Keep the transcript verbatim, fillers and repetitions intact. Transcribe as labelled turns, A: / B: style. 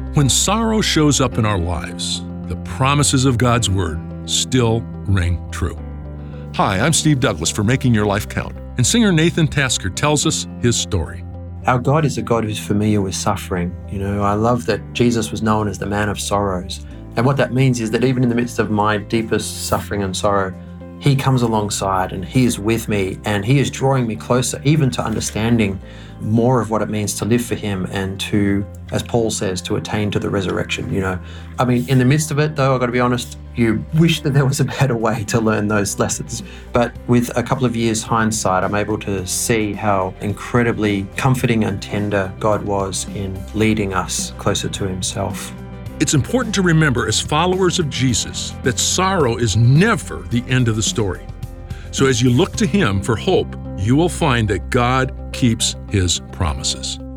A: When sorrow shows up in our lives, the promises of God's Word still ring true. Hi, I'm Steve Douglas for Making Your Life Count, and singer Nathan Tasker tells us his story.
B: Our God is a God who's familiar with suffering. You know, I love that Jesus was known as the man of sorrows. And what that means is that even in the midst of my deepest suffering and sorrow, He comes alongside and He is with me, and He is drawing me closer even to understanding more of what it means to live for Him and to, as Paul says, to attain to the resurrection, you know. I mean, in the midst of it, though, I've got to be honest, you wish that there was a better way to learn those lessons. But with a couple of years hindsight, I'm able to see how incredibly comforting and tender God was in leading us closer to Himself.
A: It's important to remember as followers of Jesus that sorrow is never the end of the story. So as you look to Him for hope, you will find that God keeps His promises.